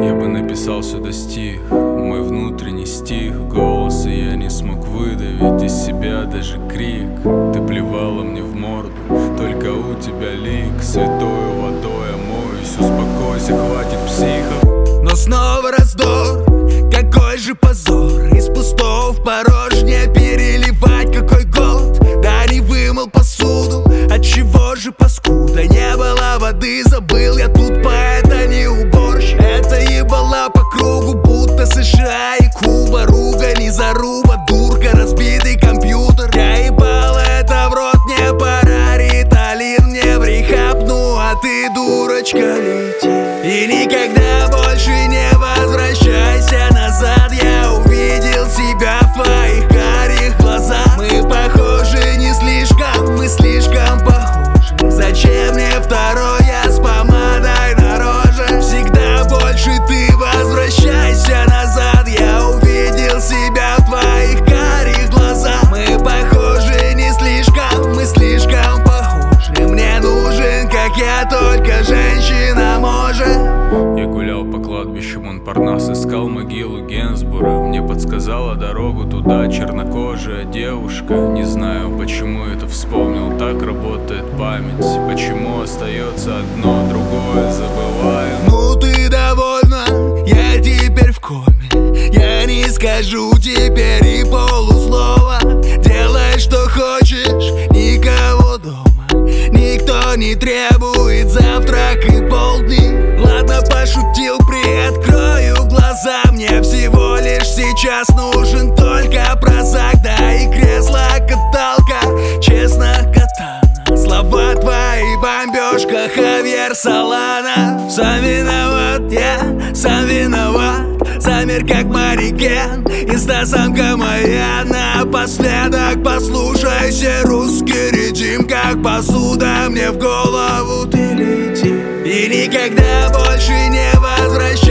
Я бы написал сюда стих, мой внутренний стих. Голос, и я не смог выдавить из себя даже крик. Ты плевала мне в морду, только у тебя лик. Святою водой омоюсь, успокойся, хватит психов. Но снова раздор, какой же позор. Из пустого в порожнее переливать, какой голод. Да не вымыл посуду, отчего же паскуда. Не было воды, забыл я тут поэт, а не уборщик. Это ебала по кругу, будто США и Куба. Ругань и заруба, дурка, разбитый компьютер. Я ебала это в рот, мне пора Риталин, мне в рехаб. Ну а ты, дурочка, лети и никогда больше не возвращайся назад. Я увидел себя в твоих карих глазах. Мы похожи не слишком, мы слишком похожи. Зачем мне второй, я с помадой на роже. Всегда больше ты возвращайся назад. Я увидел себя в твоих карих глазах. Мы похожи не слишком, мы слишком похожи. Мне нужен, как я, только женщина может. Я гулял по кладбищу Монпарнас, искал могилу Генсбура. Мне подсказала дорогу туда чернокожая девушка. Не знаю, почему это вспомнил, так работает память. Почему остается одно, другое забываю. Ну ты довольна, я теперь в коме. Я не скажу теперь и полуслова. Делай, что хочешь, никого дома. Никто не требует завтрак и полдни. Ладно, пошутил, приоткрою глаза. Мне всего лишь сейчас нужен только прозак. Да и кресло-каталка, честно, катана. Слова твои, бомбежка, Хавьер Солана. Сам виноват, я сам виноват. Замер как манекен, инстасамка моя. Напоследок послушайся русский ритм, как посуда мне в голову ты лети. И никогда больше не возвращайся.